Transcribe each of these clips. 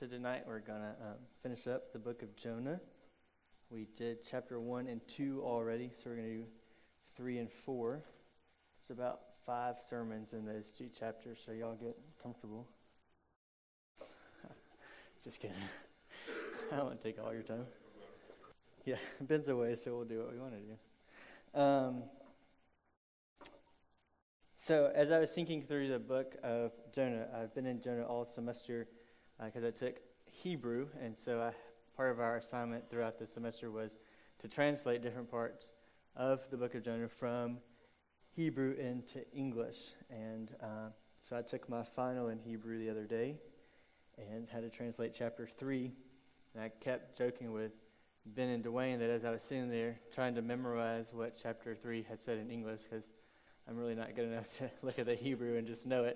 So tonight we're going to finish up the book of Jonah. We did chapter 1 and 2 already, so we're going to do 3 and 4. There's about 5 sermons in those 2 chapters, so y'all get comfortable. Just kidding. I don't want to take all your time. Yeah, Ben's away, so we'll do what we want to do. So as I was thinking through the book of Jonah, I've been in Jonah all semester because I took Hebrew, and so part of our assignment throughout the semester was to translate different parts of the book of Jonah from Hebrew into English. And so I took my final in Hebrew the other day and had to translate chapter 3. And I kept joking with Ben and Dwayne that as I was sitting there trying to memorize what chapter 3 had said in English, because I'm really not good enough to look at the Hebrew and just know it,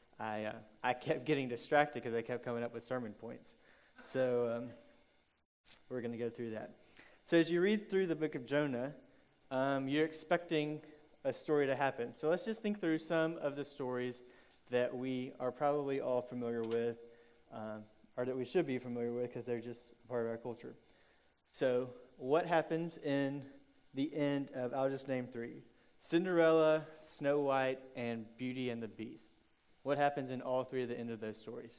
I kept getting distracted because I kept coming up with sermon points. So we're going to go through that. So as you read through the book of Jonah, you're expecting a story to happen. So let's just think through some of the stories that we are probably all familiar with, or that we should be familiar with because they're just part of our culture. So what happens in the end of, I'll just name 3, Cinderella, Snow White, and Beauty and the Beast. What happens in all 3 of the end of those stories?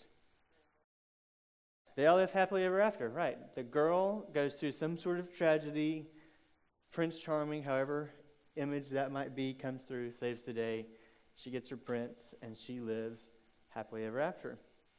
They all live happily ever after, right. The girl goes through some sort of tragedy. Prince Charming, however image that might be, comes through, saves the day. She gets her prince, and she lives happily ever after.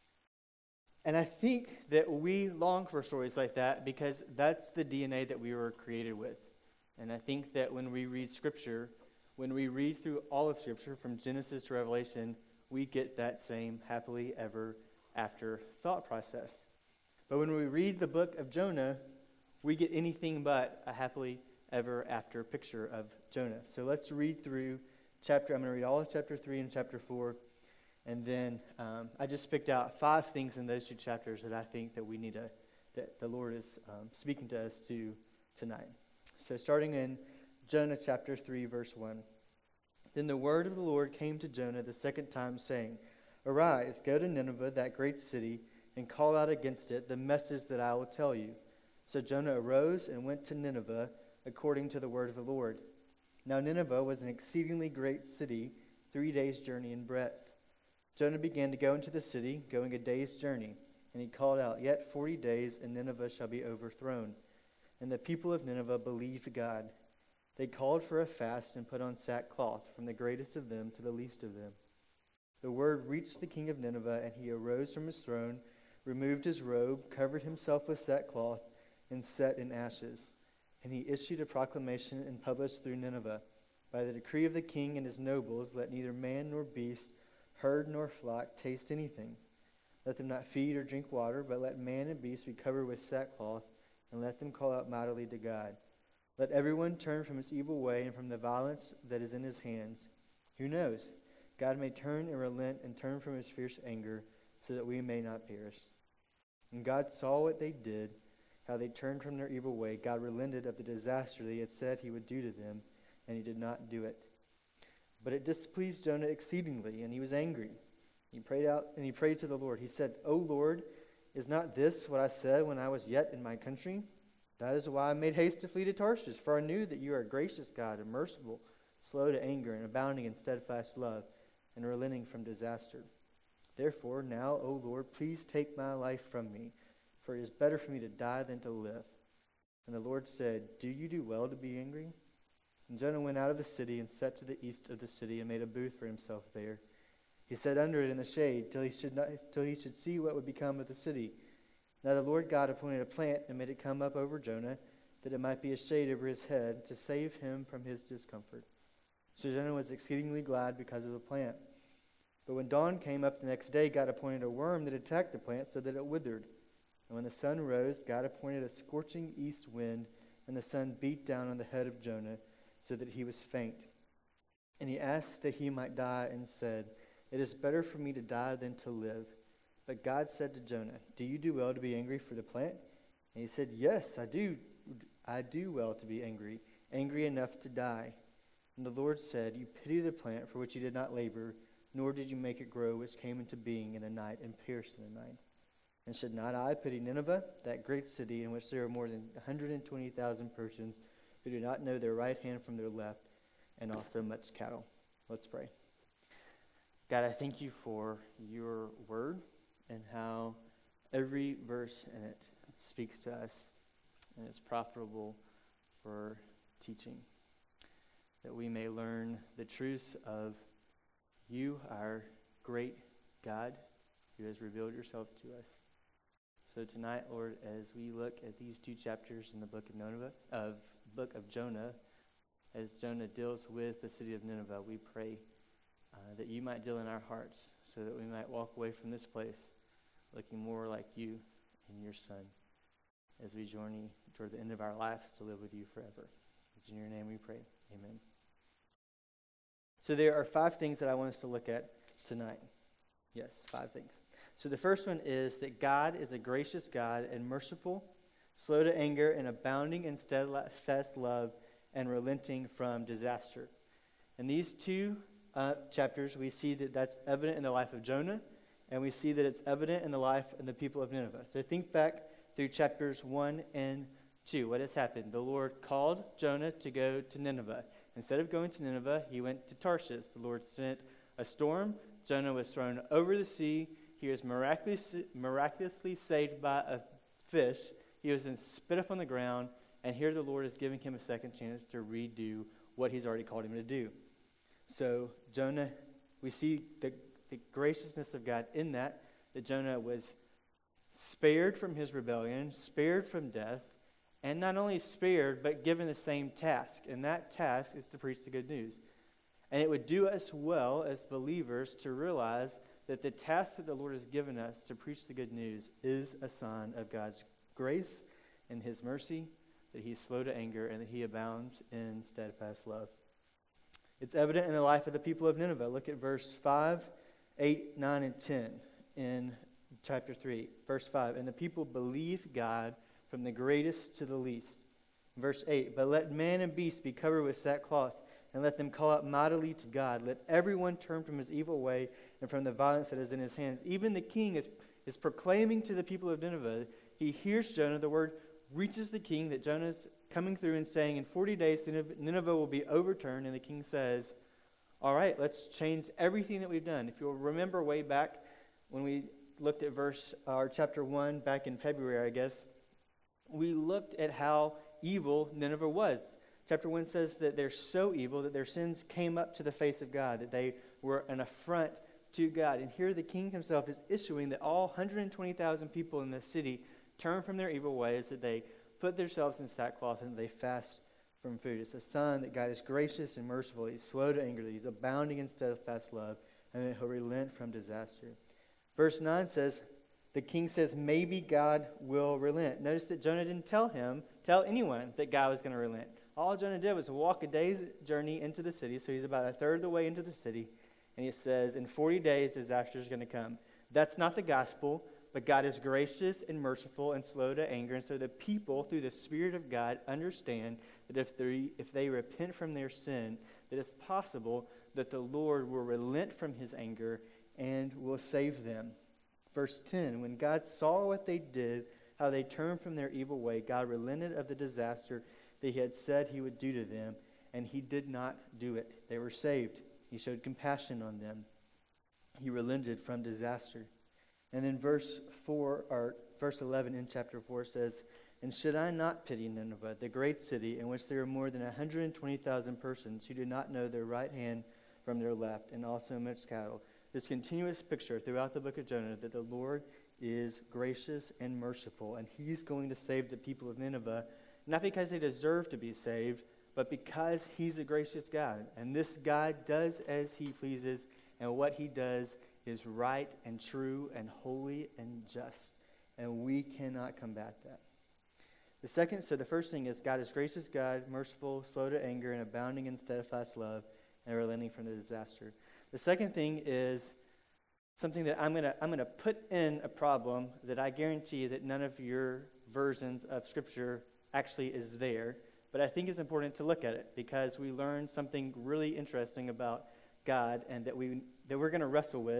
And I think that we long for stories like that because that's the DNA that we were created with. And I think that when we read Scripture, when we read through all of Scripture, from Genesis to Revelation, we get that same happily ever after thought process. But when we read the book of Jonah, we get anything but a happily ever after picture of Jonah. So let's read through I'm going to read all of chapter 3 and chapter 4. And then I just picked out 5 things in those 2 chapters that I think that we need that the Lord is speaking to us to tonight. So starting in Jonah chapter 3, verse 1. Then the word of the Lord came to Jonah the second time, saying, Arise, go to Nineveh, that great city, and call out against it the message that I will tell you. So Jonah arose and went to Nineveh according to the word of the Lord. Now Nineveh was an exceedingly great city, 3 days' journey in breadth. Jonah began to go into the city, going a day's journey, and he called out, Yet 40 days, and Nineveh shall be overthrown. And the people of Nineveh believed God. They called for a fast and put on sackcloth, from the greatest of them to the least of them. The word reached the king of Nineveh, and he arose from his throne, removed his robe, covered himself with sackcloth, and sat in ashes. And he issued a proclamation and published through Nineveh, By the decree of the king and his nobles, let neither man nor beast, herd nor flock taste anything. Let them not feed or drink water, but let man and beast be covered with sackcloth, and let them call out mightily to God. Let everyone turn from his evil way and from the violence that is in his hands. Who knows? God may turn and relent and turn from his fierce anger, so that we may not perish. And God saw what they did, how they turned from their evil way. God relented of the disaster that he had said he would do to them, and he did not do it. But it displeased Jonah exceedingly, and he was angry. He prayed to the Lord. He said, O Lord, is not this what I said when I was yet in my country? That is why I made haste to flee to Tarshish, for I knew that you are a gracious God and merciful, slow to anger, and abounding in steadfast love, and relenting from disaster. Therefore, now, O Lord, please take my life from me, for it is better for me to die than to live. And the Lord said, Do you do well to be angry? And Jonah went out of the city and sat to the east of the city and made a booth for himself there. He sat under it in the shade till he should see what would become of the city. Now the Lord God appointed a plant and made it come up over Jonah, that it might be a shade over his head, to save him from his discomfort. So Jonah was exceedingly glad because of the plant. But when dawn came up the next day, God appointed a worm that attacked the plant so that it withered. And when the sun rose, God appointed a scorching east wind, and the sun beat down on the head of Jonah, so that he was faint. And he asked that he might die, and said, It is better for me to die than to live. But God said to Jonah, Do you do well to be angry for the plant? And he said, Yes, I do. I do well to be angry, angry enough to die. And the Lord said, You pity the plant for which you did not labor, nor did you make it grow, which came into being in a night and perished in a night. And should not I pity Nineveh, that great city in which there are more than 120,000 persons who do not know their right hand from their left, and also much cattle? Let's pray. God, I thank you for your word and how every verse in it speaks to us and is profitable for teaching, that we may learn the truths of you, our great God, who has revealed yourself to us. So tonight, Lord, as we look at these 2 chapters in the book of Jonah, as Jonah deals with the city of Nineveh, we pray that you might deal in our hearts so that we might walk away from this place looking more like you and your Son as we journey toward the end of our life to live with you forever. It's in your name we pray. Amen. So there are 5 things that I want us to look at tonight. Yes, 5 things. So the first one is that God is a gracious God and merciful, slow to anger, and abounding in steadfast love, and relenting from disaster. In these 2 chapters, we see that that's evident in the life of Jonah, and we see that it's evident in the life of the people of Nineveh. So think back through chapters 1 and 2. What has happened? The Lord called Jonah to go to Nineveh. Instead of going to Nineveh, he went to Tarshish. The Lord sent a storm. Jonah was thrown over the sea. He was miraculously saved by a fish. He was then spit up on the ground. And here the Lord is giving him a second chance to redo what he's already called him to do. So Jonah, we see the graciousness of God in that Jonah was spared from his rebellion, spared from death, and not only spared, but given the same task. And that task is to preach the good news. And it would do us well as believers to realize that the task that the Lord has given us to preach the good news is a sign of God's grace and his mercy, that he is slow to anger, and that he abounds in steadfast love. It's evident in the life of the people of Nineveh. Look at verse 5, 8, 9, and 10 in chapter 3. Verse 5, and the people believed God from the greatest to the least. Verse 8, but let man and beast be covered with sackcloth, and let them call out mightily to God. Let everyone turn from his evil way and from the violence that is in his hands. Even the king is proclaiming to the people of Nineveh. He hears Jonah. The word reaches the king that Jonah's coming through and saying, in 40 days Nineveh will be overturned. And the king says, all right, let's change everything that we've done. If you'll remember way back when we looked at chapter 1 back in February, I guess, we looked at how evil Nineveh was. Chapter 1 says that they're so evil that their sins came up to the face of God, that they were an affront to God. And here the king himself is issuing that all 120,000 people in the city turn from their evil ways, that they put themselves in sackcloth, and they fast from food. It's a sign that God is gracious and merciful. He's slow to anger, that he's abounding in steadfast love, and that he'll relent from disaster. Verse 9 says, the king says, maybe God will relent. Notice that Jonah didn't tell anyone that God was going to relent. All Jonah did was walk a day's journey into the city, so he's about a third of the way into the city, and he says, in 40 days, disaster is going to come. That's not the gospel, but God is gracious and merciful and slow to anger, and so the people, through the Spirit of God, understand that if they repent from their sin, that it's possible that the Lord will relent from his anger and will save them. Verse 10, when God saw what they did, how they turned from their evil way, God relented of the disaster that he had said he would do to them, and he did not do it. They were saved. He showed compassion on them. He relented from disaster. And then verse 11 in chapter 4 says, and should I not pity Nineveh, the great city in which there are more than 120,000 persons who do not know their right hand from their left, and also much cattle? This continuous picture throughout the book of Jonah that the Lord is gracious and merciful, and he's going to save the people of Nineveh, not because they deserve to be saved, but because he's a gracious God. And this God does as he pleases, and what he does is right and true and holy and just. And we cannot combat that. The first thing is God is gracious God, merciful, slow to anger, and abounding in steadfast love, and relenting from the disaster. The second thing is something that I'm gonna put in a problem that I guarantee that none of your versions of Scripture actually is there, but I think it's important to look at it because we learn something really interesting about God and that we're going to wrestle with.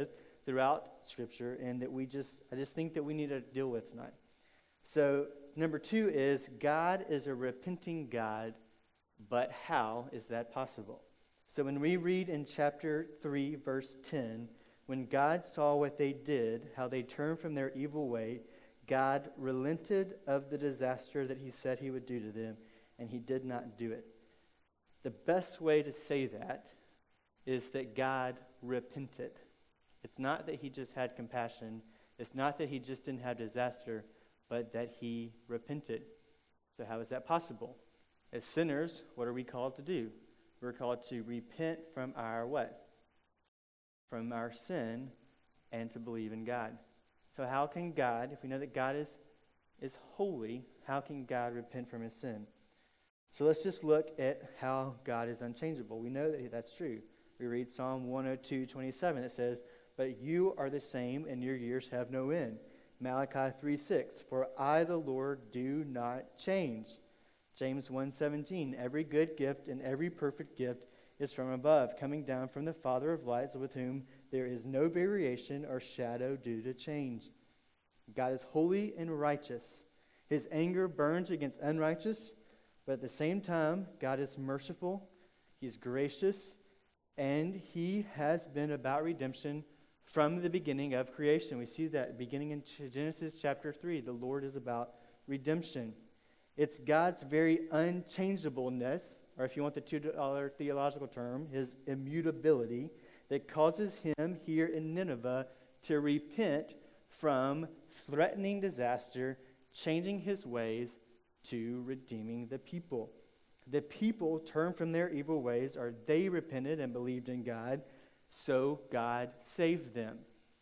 throughout Scripture, and that I just think that we need to deal with tonight. So, number 2 is God is a repenting God, but how is that possible? So when we read in chapter 3, verse 10, when God saw what they did, how they turned from their evil way, God relented of the disaster that he said he would do to them, and he did not do it. The best way to say that is that God repented. It's not that he just had compassion. It's not that he just didn't have disaster, but that he repented. So how is that possible? As sinners, what are we called to do? We're called to repent from our what? From our sin and to believe in God. So how can God, if we know that God is holy, how can God repent from his sin? So let's just look at how God is unchangeable. We know that that's true. We read Psalm 102:27. It says, "But you are the same, and your years have no end." Malachi 3:6, "For I, the Lord, do not change." James 1:17, "Every good gift and every perfect gift is from above, coming down from the Father of lights, with whom there is no variation or shadow due to change." God is holy and righteous. His anger burns against unrighteous, but at the same time, God is merciful, he's gracious, and he has been about redemption from the beginning of creation. We see that beginning in Genesis chapter 3. The Lord is about redemption. It's God's very unchangeableness, or if you want the $2 theological term, his immutability, that causes him here in Nineveh to repent from threatening disaster, changing his ways, to redeeming the people. The people turned from their evil ways, or they repented and believed in God, so God saved them.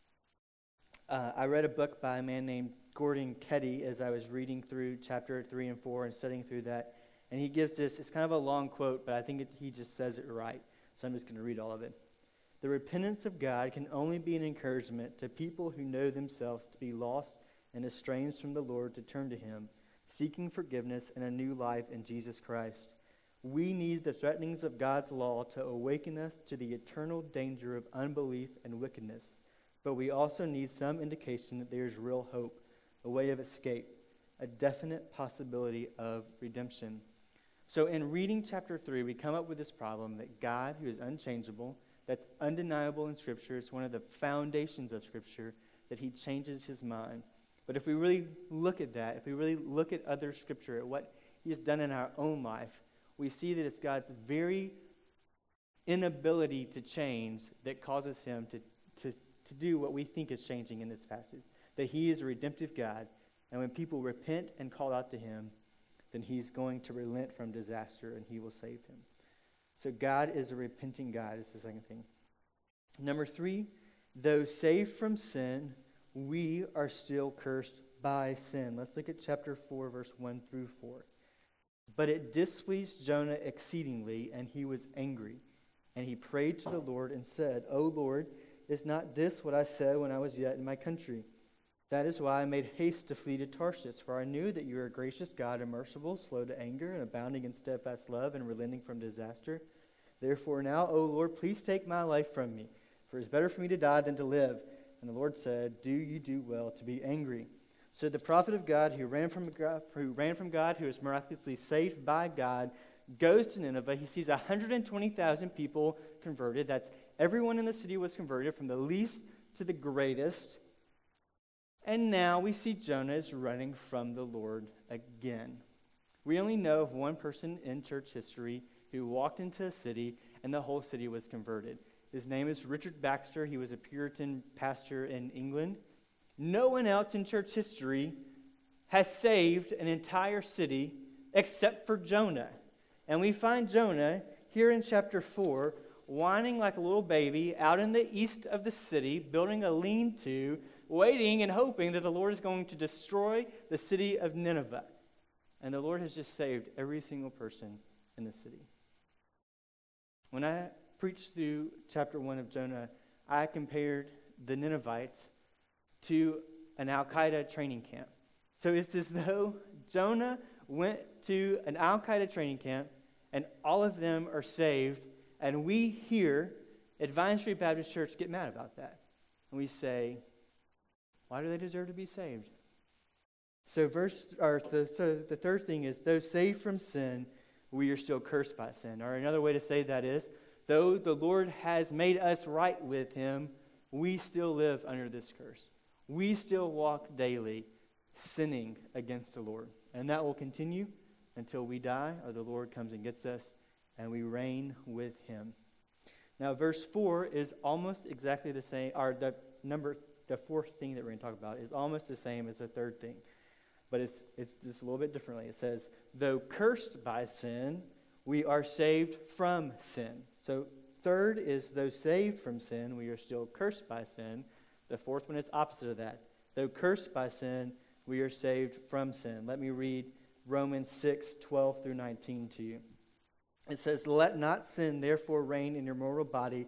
I read a book by a man named Gordon Ketty as I was reading through chapter 3 and 4 and studying through that. And he gives this, it's kind of a long quote, but I think he just says it right. So I'm just going to read all of it. "The repentance of God can only be an encouragement to people who know themselves to be lost and estranged from the Lord to turn to him, seeking forgiveness and a new life in Jesus Christ. We need the threatenings of God's law to awaken us to the eternal danger of unbelief and wickedness. But we also need some indication that there is real hope, a way of escape, a definite possibility of redemption." So in reading chapter 3, we come up with this problem that God, who is unchangeable, that's undeniable in Scripture, it's one of the foundations of Scripture, that he changes his mind. But if we really look at that, if we really look at other Scripture, at what he has done in our own life, we see that it's God's very inability to change that causes him to do what we think is changing in this passage. That he is a redemptive God, and when people repent and call out to him, then he's going to relent from disaster and he will save him. So God is a repenting God is the second thing. Number 3, though saved from sin, we are still cursed by sin. Let's look at chapter 4, verse 1 through 4. "But it displeased Jonah exceedingly, and he was angry. And he prayed to the Lord and said, 'O Lord, is not this what I said when I was yet in my country? That is why I made haste to flee to Tarshish, for I knew that you are a gracious God and merciful, slow to anger, and abounding in steadfast love, and relenting from disaster. Therefore now, O Lord, please take my life from me, for it is better for me to die than to live.' And the Lord said, 'Do you do well to be angry?' So the prophet of God who ran from God, who was miraculously saved by God, goes to Nineveh. He sees 120,000 people converted. That's everyone in the city was converted, from the least to the greatest. And now we see Jonah is running from the Lord again. We only know of one person in church history who walked into a city and the whole city was converted. His name is Richard Baxter. He was a Puritan pastor in England. No one else in church history has saved an entire city except for Jonah. And we find Jonah here in chapter 4, whining like a little baby out in the east of the city, building a lean-to, waiting and hoping that the Lord is going to destroy the city of Nineveh. And the Lord has just saved every single person in the city. When I preached through chapter 1 of Jonah, I compared the Ninevites to an Al-Qaeda training camp. So it's as though Jonah went to an Al-Qaeda training camp and all of them are saved, and we here at Vine Street Baptist Church get mad about that. and we say, why do they deserve to be saved? So the third thing is, though saved from sin, we are still cursed by sin. Or another way to say that is, though the Lord has made us right with him, we still live under this curse. We still walk daily sinning against the Lord. And that will continue until we die or the Lord comes and gets us and we reign with him. Now, verse 4 is almost exactly the same, or the fourth thing that we're going to talk about is almost the same as the third thing. But it's just a little bit differently. It says, though cursed by sin, we are saved from sin. So third is, though saved from sin, we are still cursed by sin. The fourth one is opposite of that. Though cursed by sin, we are saved from sin. Let me read Romans 6:12 through 19 to you. It says, let not sin therefore reign in your mortal body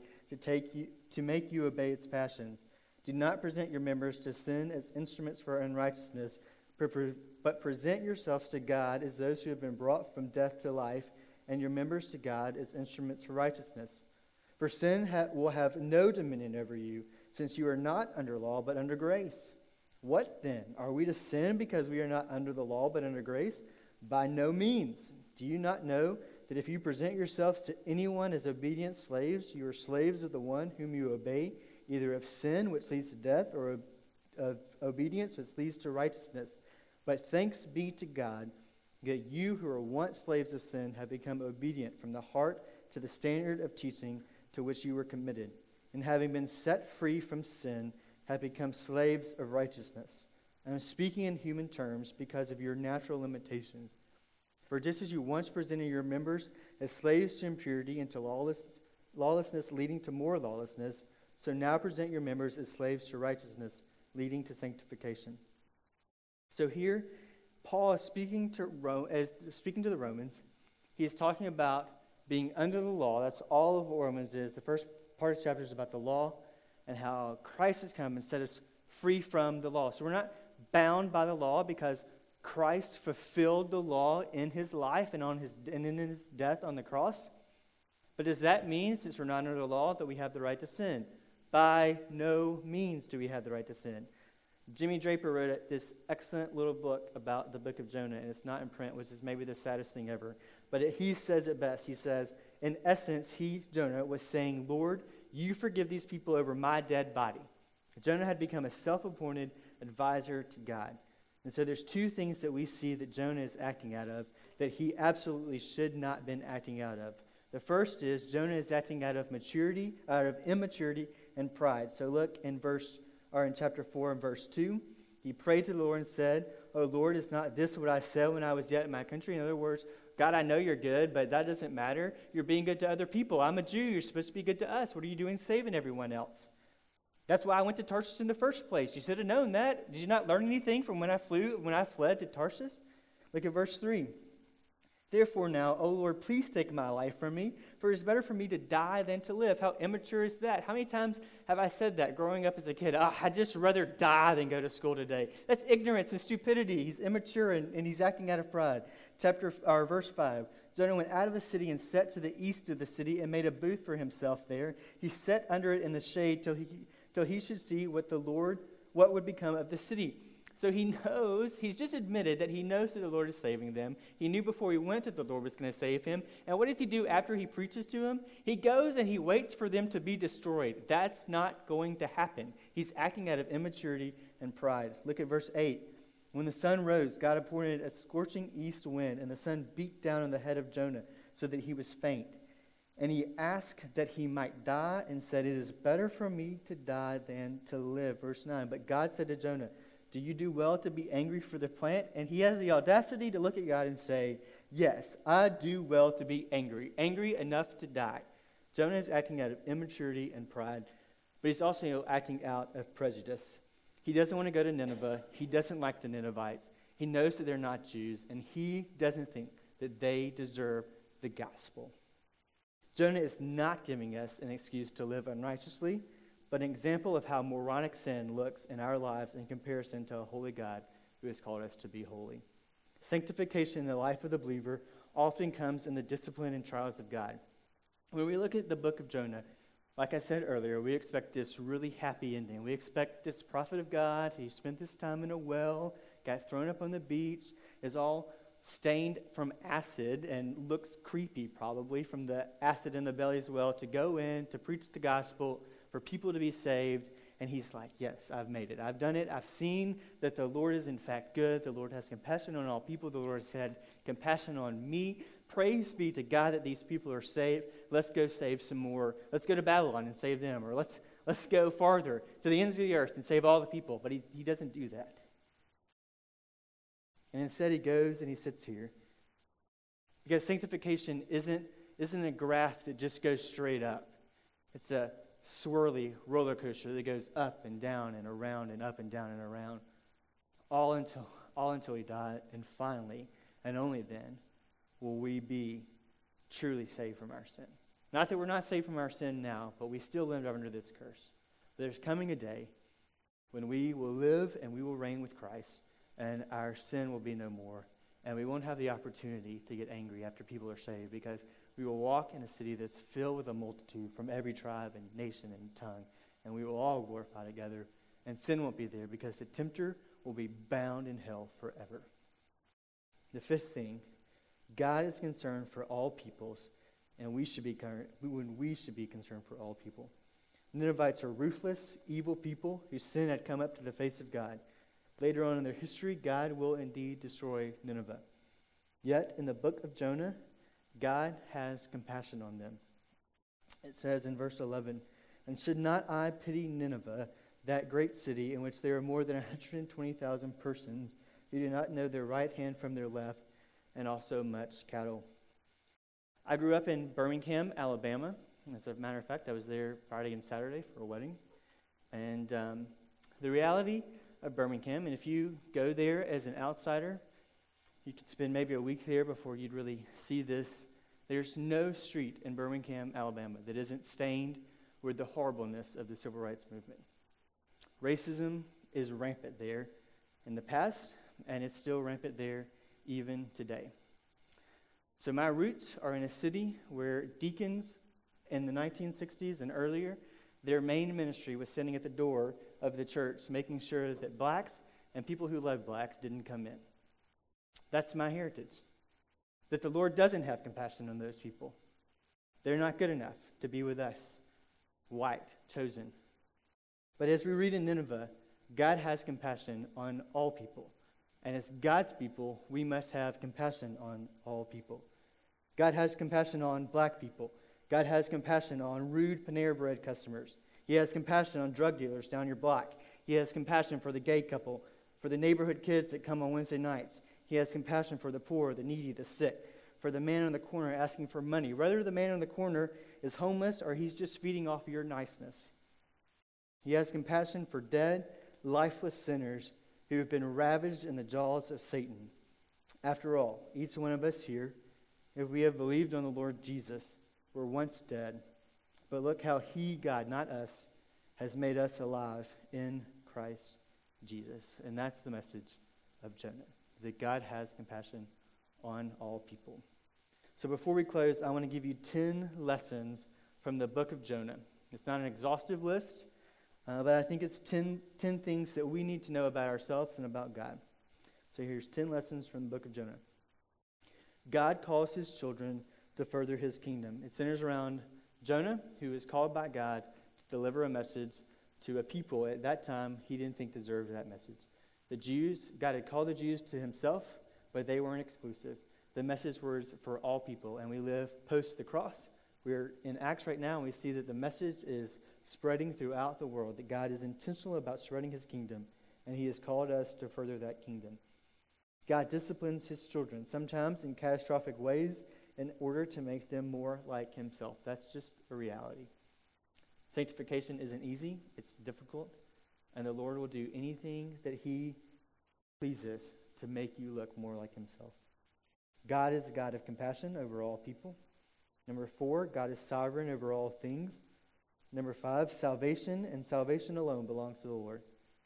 to make you obey its passions. Do not present your members to sin as instruments for unrighteousness, but present yourselves to God as those who have been brought from death to life, and your members to God as instruments for righteousness. For sin will have no dominion over you, since you are not under law, but under grace. What then? Are we to sin because we are not under the law, but under grace? By no means. Do you not know that if you present yourselves to anyone as obedient slaves, you are slaves of the one whom you obey, either of sin, which leads to death, or of obedience, which leads to righteousness? But thanks be to God that you who were once slaves of sin have become obedient from the heart to the standard of teaching to which you were committed, and having been set free from sin, have become slaves of righteousness. I am speaking in human terms because of your natural limitations. For just as you once presented your members as slaves to impurity and to lawlessness leading to more lawlessness, so now present your members as slaves to righteousness leading to sanctification. So here, Paul is speaking to the Romans. He is talking about being under the law. That's all of what Romans is. The first part of the chapter is about the law and how Christ has come and set us free from the law. So we're not bound by the law because Christ fulfilled the law in his life and in his death on the cross. But does that mean, since we're not under the law, that we have the right to sin? By no means do we have the right to sin. Jimmy Draper wrote this excellent little book about the book of Jonah, and it's not in print, which is maybe the saddest thing ever. But he says it best. He says, in essence, Jonah, was saying, Lord, you forgive these people over my dead body. Jonah had become a self-appointed advisor to God. And so there's two things that we see that Jonah is acting out of that he absolutely should not have been acting out of. The first is Jonah is acting out of immaturity and pride. So look in chapter 4 and verse 2. He prayed to the Lord and said, "O Lord, is not this what I said when I was yet in my country?" In other words, God, I know you're good, but that doesn't matter. You're being good to other people. I'm a Jew. You're supposed to be good to us. What are you doing saving everyone else? That's why I went to Tarshish in the first place. You should have known that. Did you not learn anything from when I fled to Tarshish? Look at verse 3. Therefore now, O Lord, please take my life from me, for it is better for me to die than to live. How immature is that? How many times have I said that growing up as a kid? I'd just rather die than go to school today. That's ignorance and stupidity. He's immature and he's acting out of pride. Verse 5. Jonah went out of the city and set to the east of the city and made a booth for himself there. He sat under it in the shade till he should see what would become of the city. So he's just admitted that he knows that the Lord is saving them. He knew before he went that the Lord was going to save him. And what does he do after he preaches to him? He goes and he waits for them to be destroyed. That's not going to happen. He's acting out of immaturity and pride. Look at verse 8. When the sun rose, God appointed a scorching east wind, and the sun beat down on the head of Jonah so that he was faint. And he asked that he might die and said, "It is better for me to die than to live." Verse 9. But God said to Jonah, "Do you do well to be angry for the plant?" And he has the audacity to look at God and say, "Yes, I do well to be angry enough to die." Jonah is acting out of immaturity and pride, but he's also acting out of prejudice. He doesn't want to go to Nineveh. He doesn't like the Ninevites. He knows that they're not Jews, and he doesn't think that they deserve the gospel. Jonah is not giving us an excuse to live unrighteously, but an example of how moronic sin looks in our lives in comparison to a holy God who has called us to be holy. Sanctification in the life of the believer often comes in the discipline and trials of God. When we look at the book of Jonah, Like I said earlier, we expect this really happy ending. We expect this prophet of God, he spent this time in a well, got thrown up on the beach, is all stained from acid and looks creepy probably from the acid in the belly as well, to go in, to preach the gospel, for people to be saved. And he's like, yes, I've made it. I've done it. I've seen that the Lord is in fact good. The Lord has compassion on all people. The Lord has had compassion on me. Praise be to God that these people are saved. Let's go save some more. Let's go to Babylon and save them. Or let's go farther to the ends of the earth and save all the people. But he doesn't do that. And instead he goes and he sits here. Because sanctification isn't a graph that just goes straight up. It's a swirly roller coaster that goes up and down and around and up and down and around. All until he died. And finally, and only then, will we be truly saved from our sin. Not that we're not saved from our sin now, but we still live under this curse. There's coming a day when we will live and we will reign with Christ, and our sin will be no more, and we won't have the opportunity to get angry after people are saved, because we will walk in a city that's filled with a multitude from every tribe and nation and tongue, and we will all glorify together, and sin won't be there because the tempter will be bound in hell forever. The fifth thing, God is concerned for all peoples, and we should be concerned for all people. The Ninevites are ruthless, evil people whose sin had come up to the face of God. Later on in their history, God will indeed destroy Nineveh. Yet, in the book of Jonah, God has compassion on them. It says in verse 11, "And should not I pity Nineveh, that great city in which there are more than 120,000 persons who do not know their right hand from their left, and also much cattle." I grew up in Birmingham, Alabama. As a matter of fact, I was there Friday and Saturday for a wedding. And the reality of Birmingham, and if you go there as an outsider, you could spend maybe a week there before you'd really see this. There's no street in Birmingham, Alabama that isn't stained with the horribleness of the civil rights movement. Racism is rampant there in the past, and it's still rampant there even today. So my roots are in a city where deacons in the 1960s and earlier, their main ministry was sitting at the door of the church, making sure that blacks and people who love blacks didn't come in. That's my heritage. That the Lord doesn't have compassion on those people. They're not good enough to be with us, white, chosen. But as we read in Nineveh, God has compassion on all people. And as God's people, we must have compassion on all people. God has compassion on black people. God has compassion on rude Panera Bread customers. He has compassion on drug dealers down your block. He has compassion for the gay couple, for the neighborhood kids that come on Wednesday nights. He has compassion for the poor, the needy, the sick, for the man on the corner asking for money, whether the man on the corner is homeless or he's just feeding off your niceness. He has compassion for dead, lifeless sinners who have been ravaged in the jaws of Satan. After all, each one of us here, if we have believed on the Lord Jesus, were once dead. But look how He, God, not us, has made us alive in Christ Jesus. And that's the message of Jonah, that God has compassion on all people. So before we close, I want to give you 10 lessons from the book of Jonah. It's not an exhaustive list, but I think it's 10 things that we need to know about ourselves and about God. So here's 10 lessons from the book of Jonah. God calls His children to further His kingdom. It centers around Jonah, who is called by God to deliver a message to a people at that time He didn't think deserved that message. The Jews, God had called the Jews to Himself, but they weren't exclusive. The message was for all people, and we live post the cross. We're in Acts right now, and we see that the message is spreading throughout the world, that God is intentional about spreading His kingdom, and He has called us to further that kingdom. God disciplines His children, sometimes in catastrophic ways, in order to make them more like Himself. That's just a reality. Sanctification isn't easy, it's difficult, and the Lord will do anything that He pleases to make you look more like Himself. God is a God of compassion over all people. Number 4, God is sovereign over all things. Number 5, salvation and salvation alone belongs to the Lord.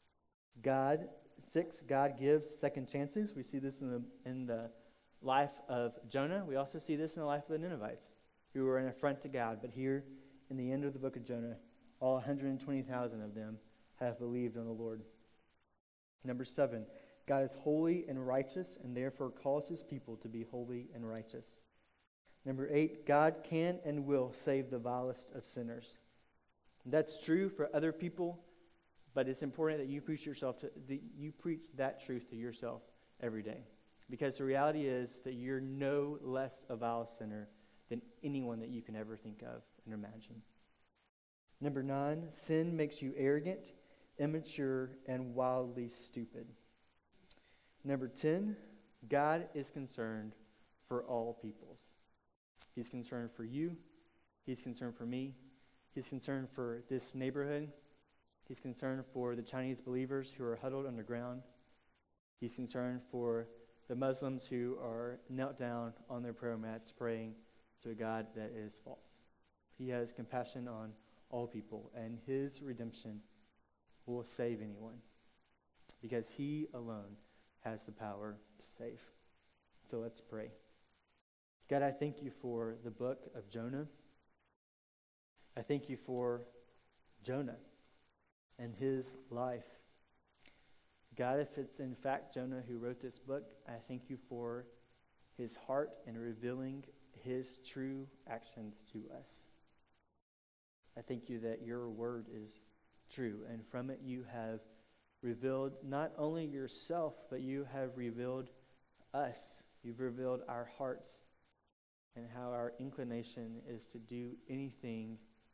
6, God gives second chances. We see this in the life of Jonah. We also see this in the life of the Ninevites, who were an affront to God. But here in the end of the book of Jonah, all 120,000 of them have believed on the Lord. Number 7, God is holy and righteous and therefore calls his people to be holy and righteous. Number 8, God can and will save the vilest of sinners. That's true for other people, but it's important that you preach that truth to yourself every day. Because the reality is that you're no less a vile sinner than anyone that you can ever think of and imagine. Number 9, sin makes you arrogant, immature, and wildly stupid. Number 10, God is concerned for all peoples. He's concerned for you. He's concerned for me. He's concerned for this neighborhood. He's concerned for the Chinese believers who are huddled underground. He's concerned for the Muslims who are knelt down on their prayer mats praying to a God that is false. He has compassion on all people, and his redemption will save anyone because he alone has the power to save. So let's pray. God, I thank you for the book of Jonah. I thank you for Jonah and his life. God, if it's in fact Jonah who wrote this book, I thank you for his heart in revealing his true actions to us. I thank you that your word is true, and from it you have revealed not only yourself, but you have revealed us. You've revealed our hearts and how our inclination is to do anything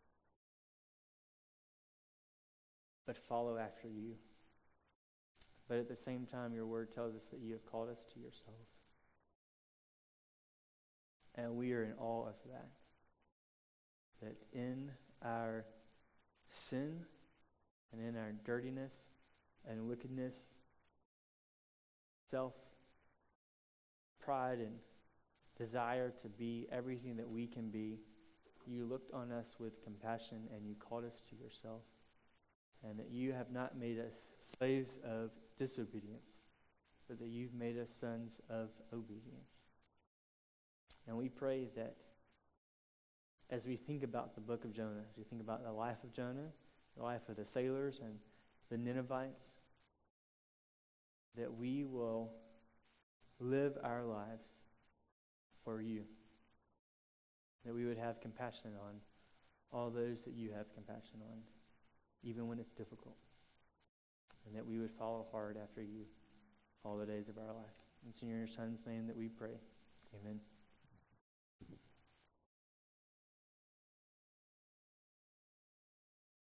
but follow after you. But at the same time, your word tells us that you have called us to yourself. And we are in awe of that. That in our sin and in our dirtiness and wickedness, self-pride and desire to be everything that we can be, you looked on us with compassion and you called us to yourself. And that you have not made us slaves of disobedience, but that you've made us sons of obedience. And we pray that as we think about the book of Jonah, as we think about the life of Jonah, the life of the sailors and the Ninevites, that we will live our lives for you. That we would have compassion on all those that you have compassion on, even when it's difficult. And that we would follow hard after you all the days of our life. It's in your Son's name that we pray. Amen.